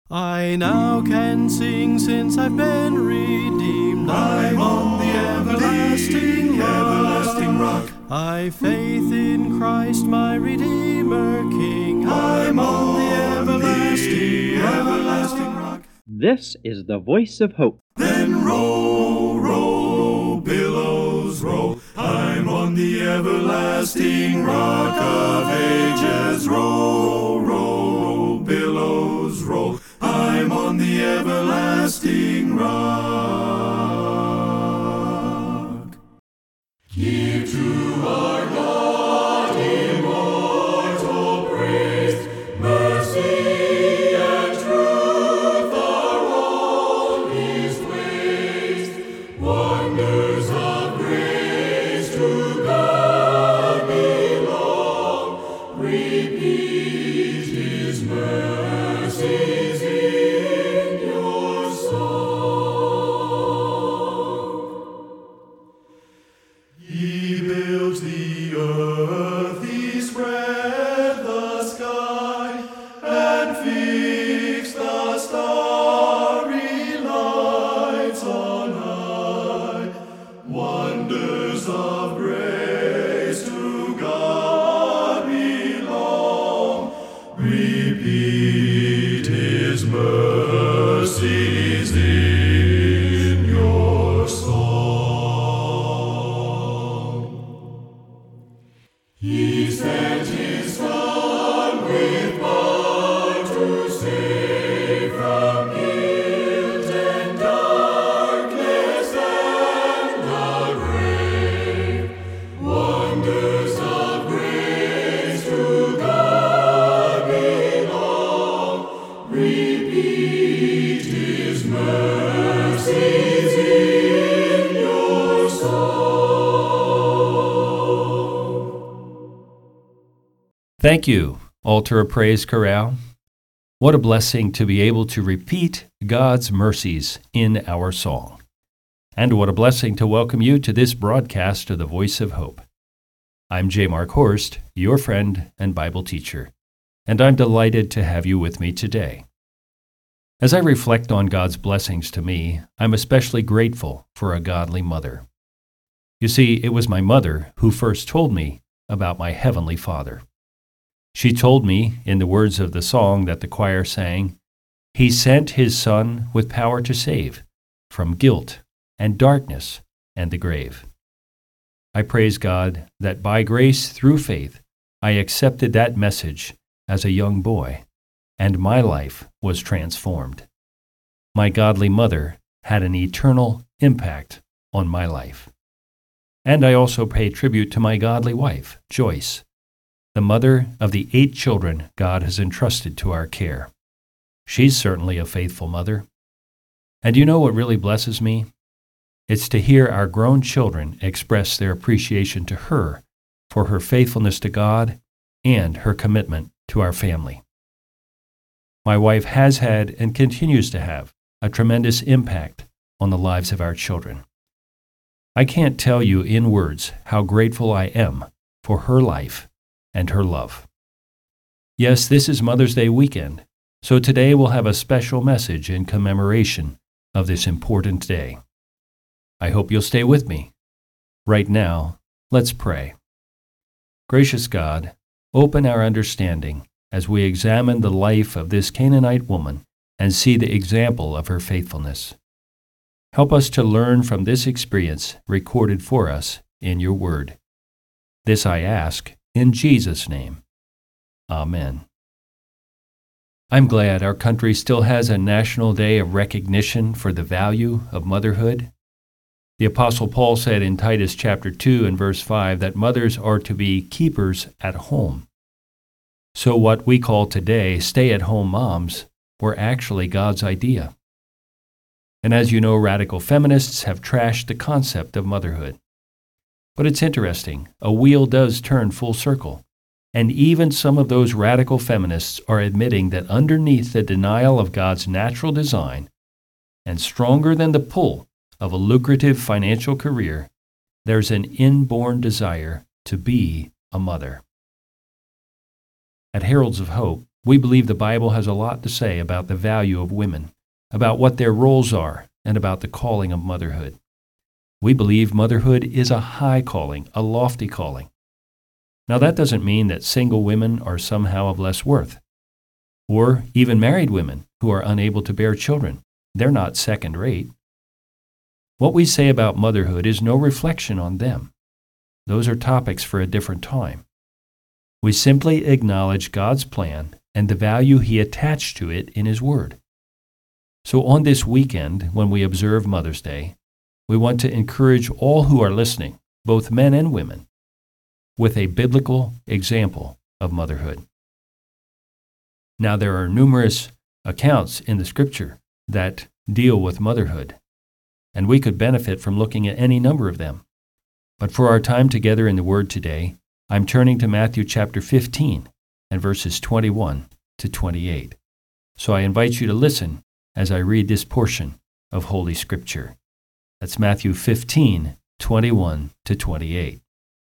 I now can sing since I've been redeemed. I'm on the everlasting rock. I've faith in Christ my Redeemer King. I'm on the everlasting rock. This is the Voice of Hope. Then roll, roll, billows roll. I'm on the everlasting rock of ages. Roll, roll, billows roll. I'm on the everlasting rock. Give to our God immortal praise, mercy and truth are all His ways. Wonders of grace to God belong. Repeat His mercies in your song. He built the earth, He spread the sky, and fixed the starry lights on high. Wonders of grace to God belong. Repeat His mercies in your song. He sent His Son with power to save from guilt and darkness and the grave. Wonders of grace to God belong. Repeat His mercies in your song. Thank you, Altar of Praise Chorale. What a blessing to be able to repeat God's mercies in our song. And what a blessing to welcome you to this broadcast of the Voice of Hope. I'm J. Mark Horst, your friend and Bible teacher, and I'm delighted to have you with me today. As I reflect on God's blessings to me, I'm especially grateful for a godly mother. You see, it was my mother who first told me about my Heavenly Father. She told me, in the words of the song that the choir sang, He sent His Son with power to save from guilt and darkness and the grave. I praise God that by grace through faith I accepted that message as a young boy, and my life was transformed. My godly mother had an eternal impact on my life. And I also pay tribute to my godly wife, Joyce, the mother of the 8 children God has entrusted to our care. She's certainly a faithful mother. And you know what really blesses me? It's to hear our grown children express their appreciation to her for her faithfulness to God and her commitment to our family. My wife has had and continues to have a tremendous impact on the lives of our children. I can't tell you in words how grateful I am for her life and her love. Yes, this is Mother's Day weekend, so today we'll have a special message in commemoration of this important day. I hope you'll stay with me. Right now, let's pray. Gracious God, open our understanding as we examine the life of this Canaanite woman and see the example of her faithfulness. Help us to learn from this experience recorded for us in your word. This I ask in Jesus' name. Amen. I'm glad our country still has a national day of recognition for the value of motherhood. The Apostle Paul said in Titus chapter 2 and verse 5 that mothers are to be keepers at home. So what we call today stay-at-home moms were actually God's idea. And as you know, radical feminists have trashed the concept of motherhood. But it's interesting, a wheel does turn full circle, and even some of those radical feminists are admitting that underneath the denial of God's natural design, and stronger than the pull of a lucrative financial career, there's an inborn desire to be a mother. At Heralds of Hope, We believe the Bible has a lot to say about the value of women, about what their roles are, and about the calling of motherhood. We believe motherhood is a high calling, a lofty calling. Now, that doesn't mean that single women are somehow of less worth, or even married women who are unable to bear children. They're not second rate. What we say about motherhood is no reflection on them. Those are topics for a different time. We simply acknowledge God's plan and the value He attached to it in His Word. So on this weekend, when we observe Mother's Day, we want to encourage all who are listening, both men and women, with a biblical example of motherhood. Now, there are numerous accounts in the Scripture that deal with motherhood, and we could benefit from looking at any number of them. But for our time together in the Word today, I'm turning to Matthew chapter 15 and verses 21 to 28. So I invite you to listen as I read this portion of Holy Scripture. That's Matthew 15, 21 to 28.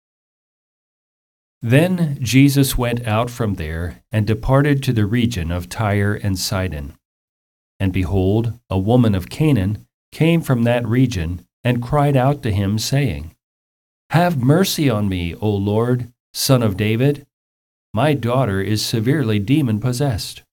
Then Jesus went out from there and departed to the region of Tyre and Sidon. And behold, a woman of Canaan came from that region and cried out to him, saying, "Have mercy on me, O Lord, Son of David. My daughter is severely demon-possessed."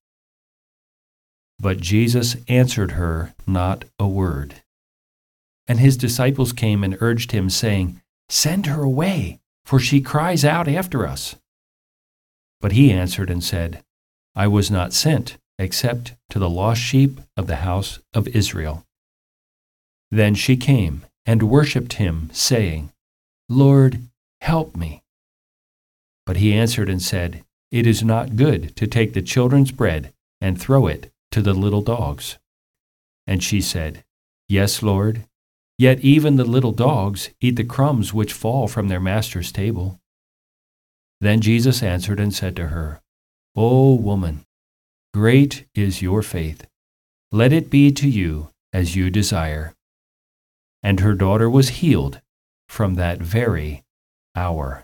But Jesus answered her not a word. And his disciples came and urged him, saying, "Send her away, for she cries out after us." But he answered and said, "I was not sent except to the lost sheep of the house of Israel." Then she came and worshipped him, saying, "Lord, help me." But he answered and said, "It is not good to take the children's bread and throw it to the little dogs." And she said, "Yes, Lord, yet even the little dogs eat the crumbs which fall from their master's table." Then Jesus answered and said to her, "O woman, great is your faith. Let it be to you as you desire." And her daughter was healed from that very hour.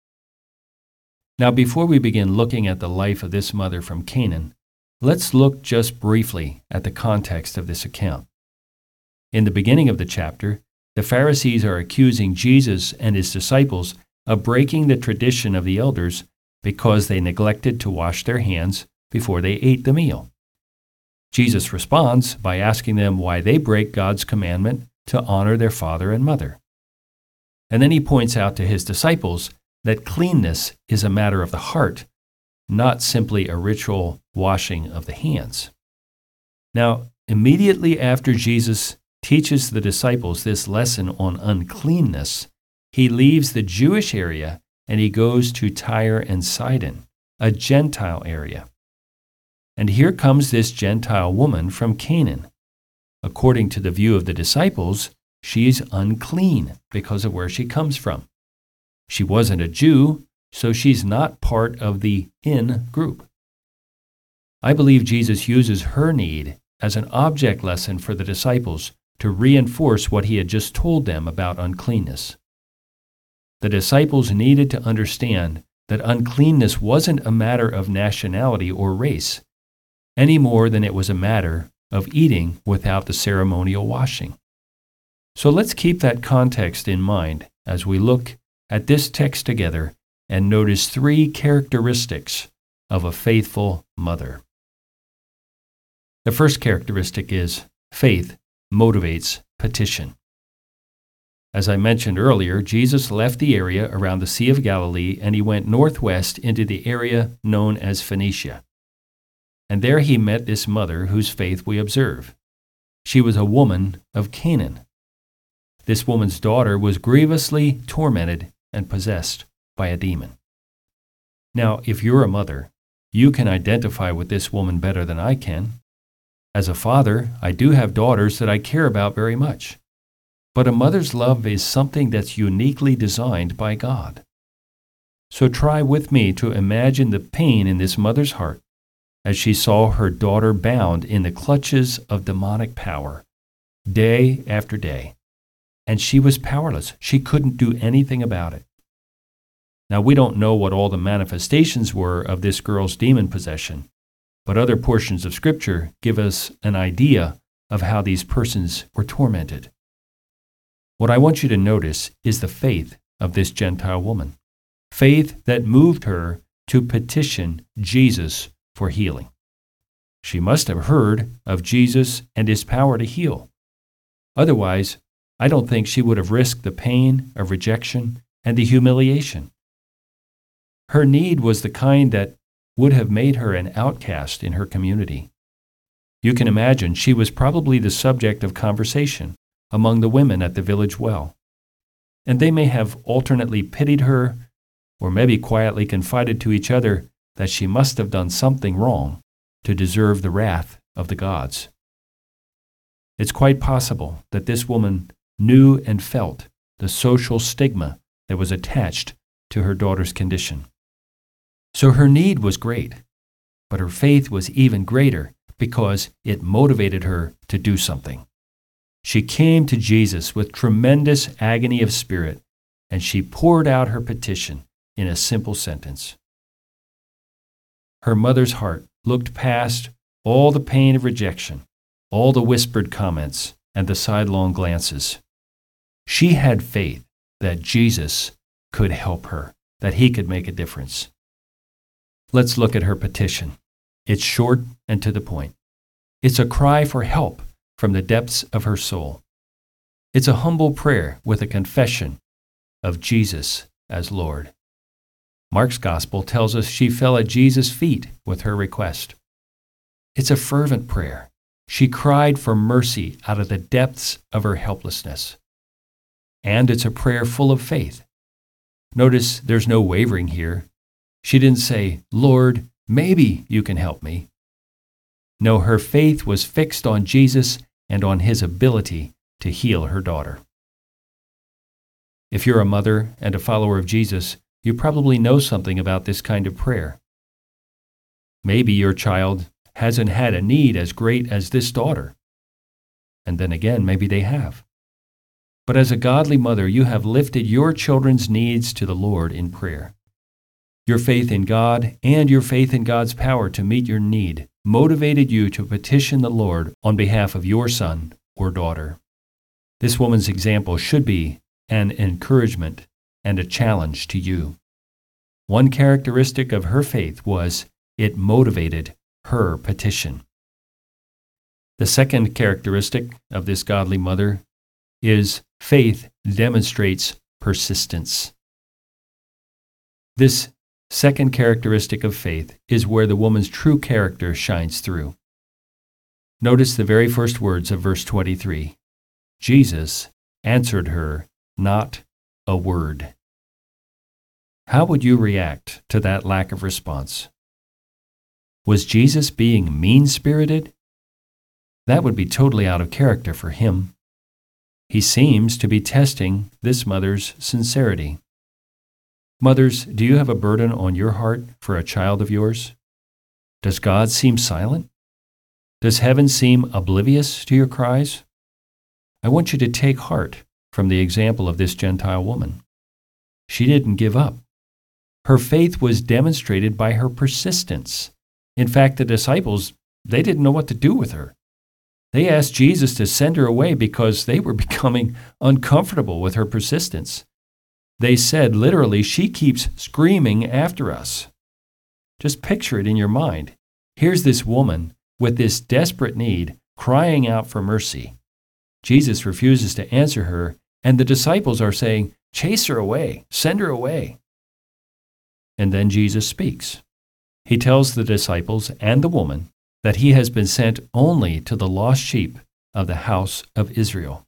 Now, before we begin looking at the life of this mother from Canaan, let's look just briefly at the context of this account. In the beginning of the chapter, the Pharisees are accusing Jesus and his disciples of breaking the tradition of the elders because they neglected to wash their hands before they ate the meal. Jesus responds by asking them why they break God's commandment to honor their father and mother. And then he points out to his disciples that cleanness is a matter of the heart, not simply a ritual washing of the hands. Now, immediately after Jesus teaches the disciples this lesson on uncleanness, he leaves the Jewish area and he goes to Tyre and Sidon, a Gentile area. And here comes this Gentile woman from Canaan. According to the view of the disciples, she's unclean because of where she comes from. She wasn't a Jew, so she's not part of the in group. I believe Jesus uses her need as an object lesson for the disciples to reinforce what he had just told them about uncleanness. The disciples needed to understand that uncleanness wasn't a matter of nationality or race, any more than it was a matter of eating without the ceremonial washing. So let's keep that context in mind as we look at this text together and notice three characteristics of a faithful mother. The first characteristic is faith motivates petition. As I mentioned earlier, Jesus left the area around the Sea of Galilee and he went northwest into the area known as Phoenicia. And there he met this mother whose faith we observe. She was a woman of Canaan. This woman's daughter was grievously tormented and possessed by a demon. Now, if you're a mother, you can identify with this woman better than I can. As a father, I do have daughters that I care about very much. But a mother's love is something that's uniquely designed by God. So try with me to imagine the pain in this mother's heart as she saw her daughter bound in the clutches of demonic power, day after day. And she was powerless. She couldn't do anything about it. Now, we don't know what all the manifestations were of this girl's demon possession, but other portions of Scripture give us an idea of how these persons were tormented. What I want you to notice is the faith of this Gentile woman, faith that moved her to petition Jesus for healing. She must have heard of Jesus and his power to heal. Otherwise, I don't think she would have risked the pain of rejection and the humiliation. Her need was the kind that would have made her an outcast in her community. You can imagine she was probably the subject of conversation among the women at the village well, and they may have alternately pitied her or maybe quietly confided to each other that she must have done something wrong to deserve the wrath of the gods. It's quite possible that this woman knew and felt the social stigma that was attached to her daughter's condition. So her need was great, but her faith was even greater because it motivated her to do something. She came to Jesus with tremendous agony of spirit, and she poured out her petition in a simple sentence. Her mother's heart looked past all the pain of rejection, all the whispered comments, and the sidelong glances. She had faith that Jesus could help her, that he could make a difference. Let's look at her petition. It's short and to the point. It's a cry for help from the depths of her soul. It's a humble prayer with a confession of Jesus as Lord. Mark's gospel tells us she fell at Jesus' feet with her request. It's a fervent prayer. She cried for mercy out of the depths of her helplessness. And it's a prayer full of faith. Notice there's no wavering here. She didn't say, "Lord, maybe you can help me." No, her faith was fixed on Jesus and on his ability to heal her daughter. If you're a mother and a follower of Jesus, you probably know something about this kind of prayer. Maybe your child hasn't had a need as great as this daughter. And then again, maybe they have. But as a godly mother, you have lifted your children's needs to the Lord in prayer. Your faith in God and your faith in God's power to meet your need motivated you to petition the Lord on behalf of your son or daughter. This woman's example should be an encouragement and a challenge to you. One characteristic of her faith was it motivated her petition. The second characteristic of this godly mother is faith demonstrates persistence. This second characteristic of faith is where the woman's true character shines through. Notice the very first words of verse 23. Jesus answered her not a word. How would you react to that lack of response? Was Jesus being mean-spirited? That would be totally out of character for him. He seems to be testing this mother's sincerity. Mothers, do you have a burden on your heart for a child of yours? Does God seem silent? Does heaven seem oblivious to your cries? I want you to take heart from the example of this Gentile woman. She didn't give up. Her faith was demonstrated by her persistence. In fact, the disciples, they didn't know what to do with her. They asked Jesus to send her away because they were becoming uncomfortable with her persistence. They said, literally, she keeps screaming after us. Just picture it in your mind. Here's this woman with this desperate need, crying out for mercy. Jesus refuses to answer her, and the disciples are saying, "Chase her away, send her away." And then Jesus speaks. He tells the disciples and the woman that he has been sent only to the lost sheep of the house of Israel.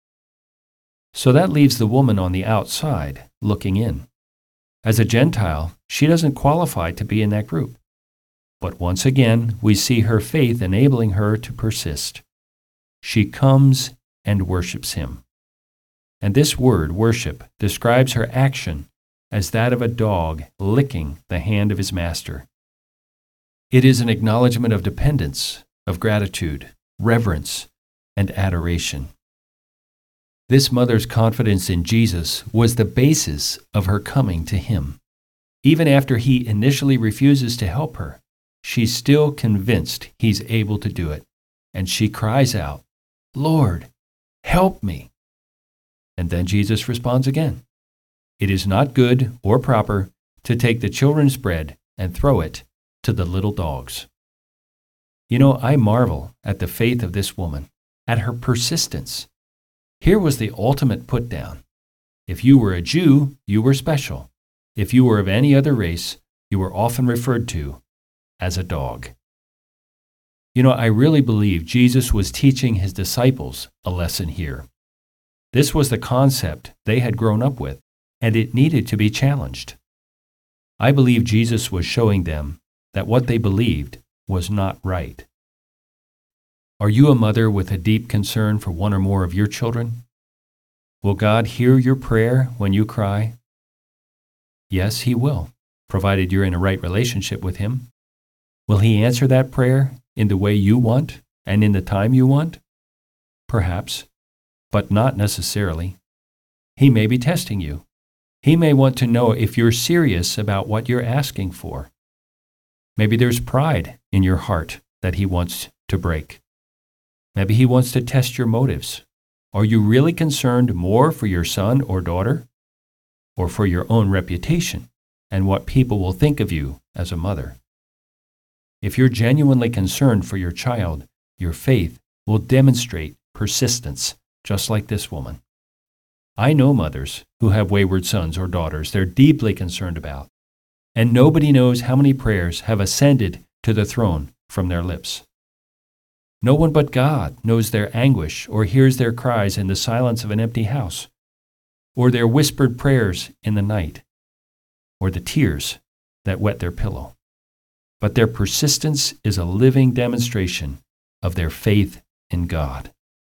So that leaves the woman on the outside, looking in. As a Gentile, she doesn't qualify to be in that group. But once again, we see her faith enabling her to persist. She comes and worships him. And this word, worship, describes her action as that of a dog licking the hand of his master. It is an acknowledgement of dependence, of gratitude, reverence, and adoration. This mother's confidence in Jesus was the basis of her coming to him. Even after he initially refuses to help her, she's still convinced he's able to do it, and she cries out, "Lord, help me." And then Jesus responds again, "It is not good or proper to take the children's bread and throw it to the little dogs." You know, I marvel at the faith of this woman, at her persistence. Here was the ultimate put down. If you were a Jew, you were special. If you were of any other race, you were often referred to as a dog. You know, I really believe Jesus was teaching his disciples a lesson here. This was the concept they had grown up with, and it needed to be challenged. I believe Jesus was showing them that what they believed was not right. Are you a mother with a deep concern for one or more of your children? Will God hear your prayer when you cry? Yes, he will, provided you're in a right relationship with him. Will he answer that prayer in the way you want and in the time you want? Perhaps, but not necessarily. He may be testing you. He may want to know if you're serious about what you're asking for. Maybe there's pride in your heart that he wants to break. Maybe he wants to test your motives. Are you really concerned more for your son or daughter, or for your own reputation and what people will think of you as a mother? If you're genuinely concerned for your child, your faith will demonstrate persistence, just like this woman. I know mothers who have wayward sons or daughters they're deeply concerned about, and nobody knows how many prayers have ascended to the throne from their lips. No one but God knows their anguish or hears their cries in the silence of an empty house, or their whispered prayers in the night, or the tears that wet their pillow. But their persistence is a living demonstration of their faith in God.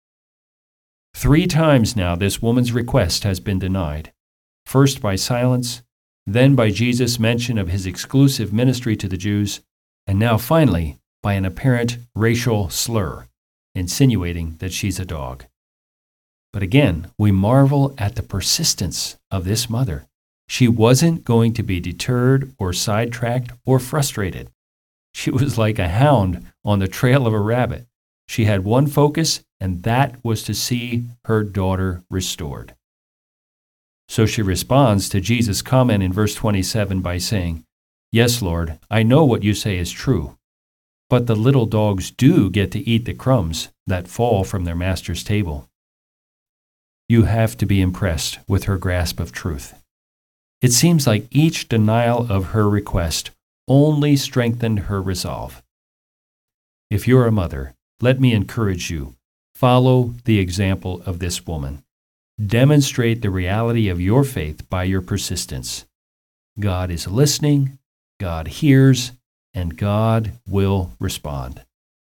3 times now this woman's request has been denied, first by silence, then by Jesus' mention of his exclusive ministry to the Jews, and now finally by an apparent racial slur, insinuating that she's a dog. But again, we marvel at the persistence of this mother. She wasn't going to be deterred or sidetracked or frustrated. She was like a hound on the trail of a rabbit. She had one focus, and that was to see her daughter restored. So she responds to Jesus' comment in verse 27 by saying, "Yes, Lord, I know what you say is true, but the little dogs do get to eat the crumbs that fall from their master's table." You have to be impressed with her grasp of truth. It seems like each denial of her request only strengthened her resolve. If you're a mother, let me encourage you, follow the example of this woman. Demonstrate the reality of your faith by your persistence. God is listening, God hears, and God will respond.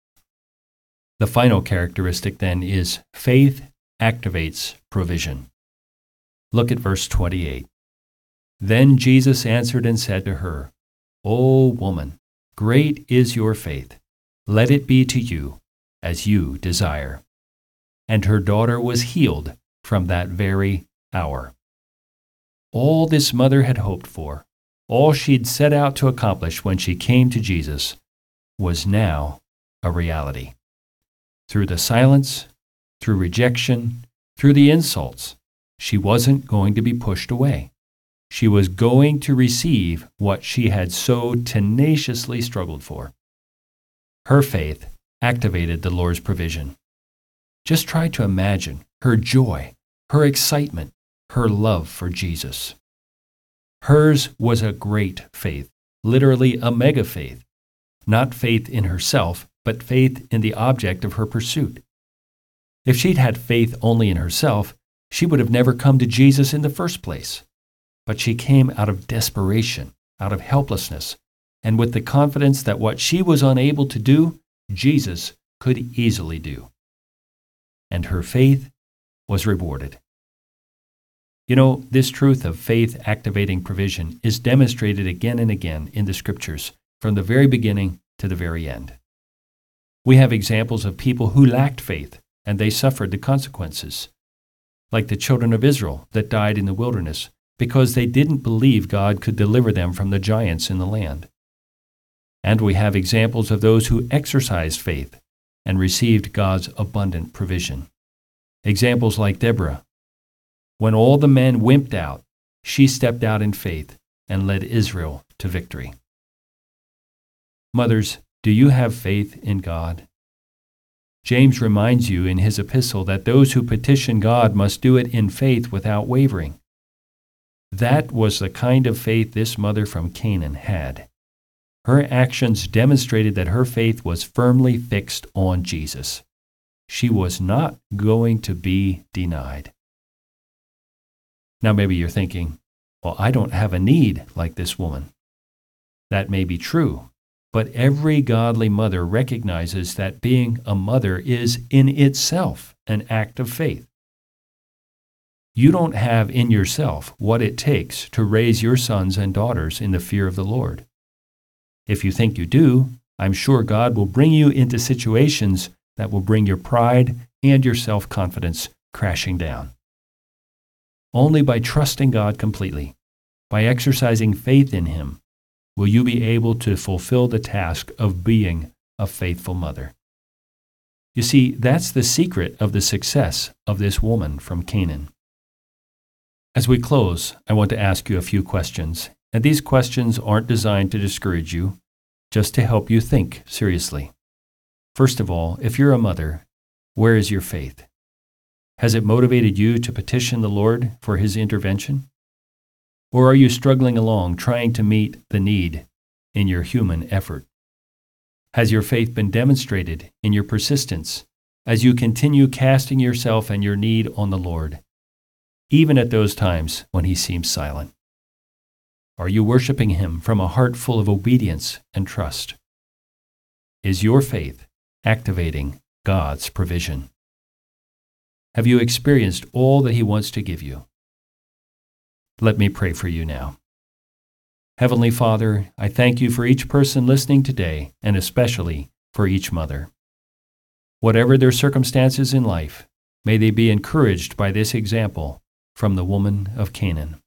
The final characteristic then is faith activates provision. Look at verse 28. Then Jesus answered and said to her, "O woman, great is your faith. Let it be to you as you desire." And her daughter was healed from that very hour. All this mother had hoped for, all she'd set out to accomplish when she came to Jesus, was now a reality. Through the silence, through rejection, through the insults, she wasn't going to be pushed away. She was going to receive what she had so tenaciously struggled for. Her faith activated the Lord's provision. Just try to imagine her joy, her excitement, her love for Jesus. Hers was a great faith, literally a mega faith. Not faith in herself, but faith in the object of her pursuit. If she'd had faith only in herself, she would have never come to Jesus in the first place. But she came out of desperation, out of helplessness, and with the confidence that what she was unable to do, Jesus could easily do. And her faith was rewarded. You know, this truth of faith activating provision is demonstrated again and again in the Scriptures, from the very beginning to the very end. We have examples of people who lacked faith, and they suffered the consequences, like the children of Israel that died in the wilderness because they didn't believe God could deliver them from the giants in the land. And we have examples of those who exercised faith and received God's abundant provision. Examples like Deborah. When all the men wimped out, she stepped out in faith and led Israel to victory. Mothers, do you have faith in God? James reminds you in his epistle that those who petition God must do it in faith without wavering. That was the kind of faith this mother from Canaan had. Her actions demonstrated that her faith was firmly fixed on Jesus. She was not going to be denied. Now maybe you're thinking, well, I don't have a need like this woman. That may be true, but every godly mother recognizes that being a mother is in itself an act of faith. You don't have in yourself what it takes to raise your sons and daughters in the fear of the Lord. If you think you do, I'm sure God will bring you into situations that will bring your pride and your self-confidence crashing down. Only by trusting God completely, by exercising faith in Him, will you be able to fulfill the task of being a faithful mother. You see, that's the secret of the success of this woman from Canaan. As we close, I want to ask you a few questions, and these questions aren't designed to discourage you, just to help you think seriously. First of all, if you're a mother, where is your faith? Has it motivated you to petition the Lord for His intervention? Or are you struggling along trying to meet the need in your human effort? Has your faith been demonstrated in your persistence as you continue casting yourself and your need on the Lord, even at those times when He seems silent? Are you worshiping Him from a heart full of obedience and trust? Is your faith activating God's provision? Have you experienced all that He wants to give you? Let me pray for you now. Heavenly Father, I thank You for each person listening today, and especially for each mother. Whatever their circumstances in life, may they be encouraged by this example from the woman of Canaan.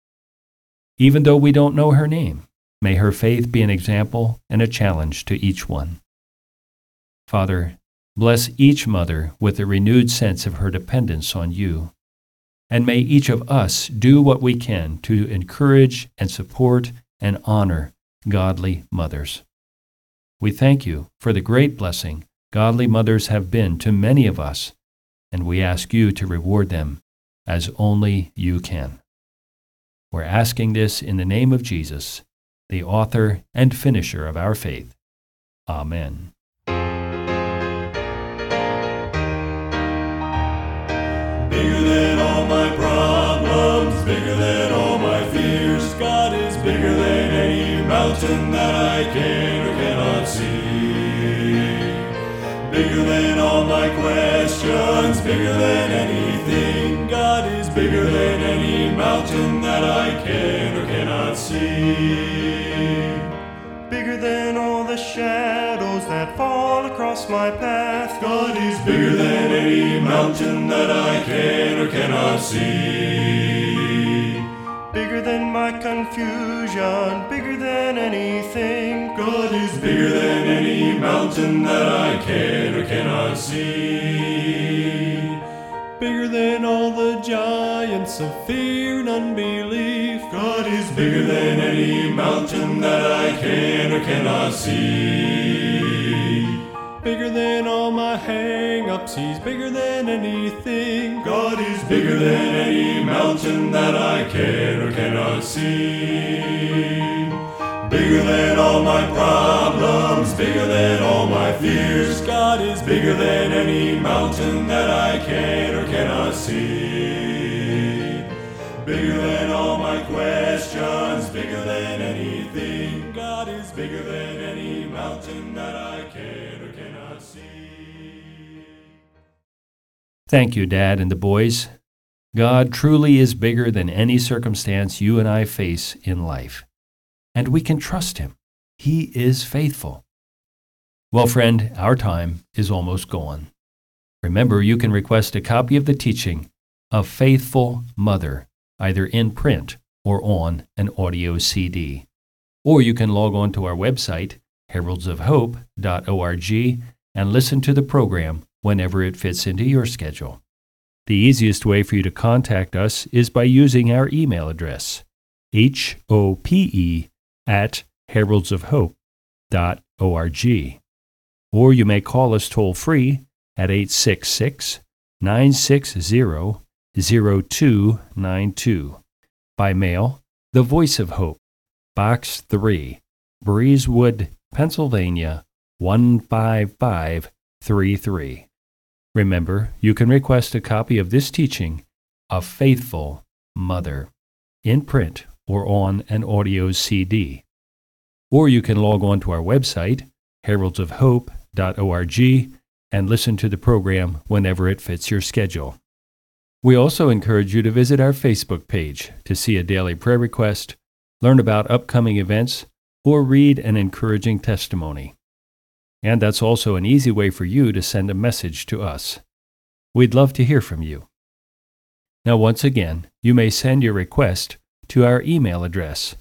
Even though we don't know her name, may her faith be an example and a challenge to each one. Father, bless each mother with a renewed sense of her dependence on You, and may each of us do what we can to encourage and support and honor godly mothers. We thank You for the great blessing godly mothers have been to many of us, and we ask You to reward them as only You can. We're asking this in the name of Jesus, the author and finisher of our faith. Amen. Bigger than all my problems, bigger than all my fears. God is bigger than any mountain that I can or cannot see. Bigger than all my questions, bigger than anything. God is bigger than any mountain that I can or cannot see. Bigger than all the shadows that fall across my path. God is bigger than any mountain that I can or cannot see. Bigger than my confusion, bigger than anything. God is bigger than any mountain that I can or cannot see. Bigger than all the giants of fear and unbelief. God is bigger than any mountain that I can or cannot see. Bigger than all my hang-ups, He's bigger than anything. God is bigger than any mountain that I can or cannot see. Bigger than all my problems, bigger than all my fears. God is bigger than any mountain that I can or cannot see. Bigger than all my questions, bigger than anything. God is bigger than any mountain that I can or cannot see. Thank you, Dad and the boys. God truly is bigger than any circumstance you and I face in life. And we can trust Him. He is faithful. Well, friend, our time is almost gone. Remember, you can request a copy of the teaching, A Faithful Mother, either in print or on an audio CD. Or you can log on to our website heraldsofhope.org and listen to the program whenever it fits into your schedule. The easiest way for you to contact us is by using our email address, hope@heraldsofhope.org. Or you may call us toll-free at 866-960-0292. By mail, The Voice of Hope, Box 3, Breezewood, Pennsylvania, 15533. Remember, you can request a copy of this teaching, A Faithful Mother, in print or on an audio CD. Or you can log on to our website, heraldsofhope.org, and listen to the program whenever it fits your schedule. We also encourage you to visit our Facebook page to see a daily prayer request, learn about upcoming events, or read an encouraging testimony. And that's also an easy way for you to send a message to us. We'd love to hear from you. Now, once again, you may send your request to our email address,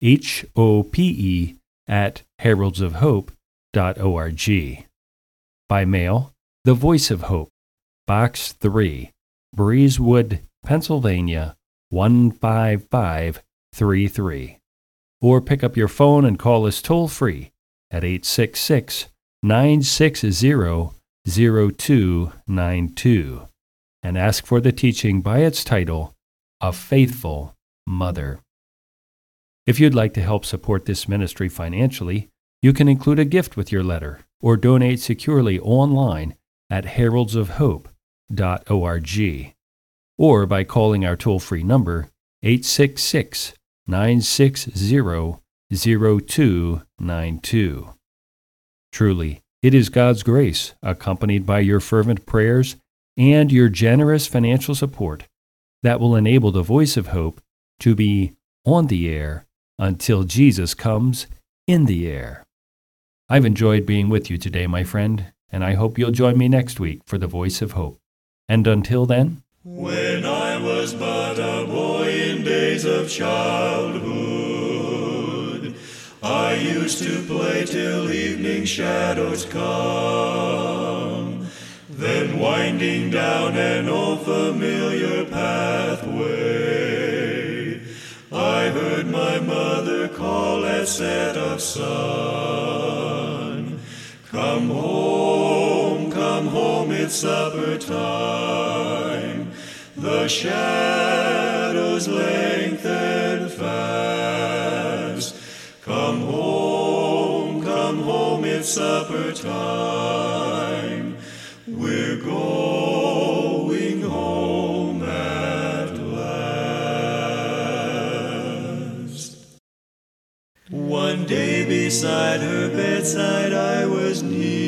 hope@heraldsofhope.org. By mail, The Voice of Hope, Box 3, Breezewood, Pennsylvania, 15533. Or pick up your phone and call us toll-free at 866-960-0292 and ask for the teaching by its title, A Faithful Mother. If you'd like to help support this ministry financially, you can include a gift with your letter or donate securely online at heraldsofhope.org or by calling our toll-free number 866-960-0292. Truly, it is God's grace, accompanied by your fervent prayers and your generous financial support, that will enable the Voice of Hope to be on the air until Jesus comes in the air. I've enjoyed being with you today, my friend, and I hope you'll join me next week for the Voice of Hope. And until then, when I was but a boy in days of childhood, I used to play till evening shadows come. Then winding down an old familiar pathway, I heard my mother call at set of sun. Come home, it's supper time. The shadows lengthen fast. Come home, it's supper time. We're going home at last. One day beside her bedside I was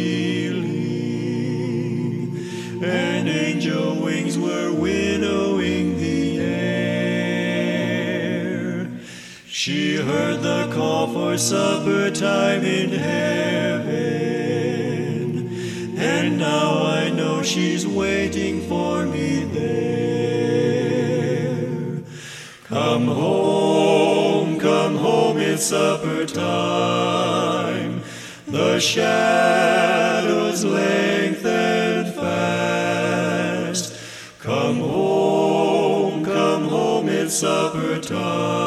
kneeling, and angel wings were winnowing the air. She heard the call for supper time in heaven, and now I know she's waiting for me there. Come home, it's supper time. The shadows lengthen fast. Come home, it's supper time.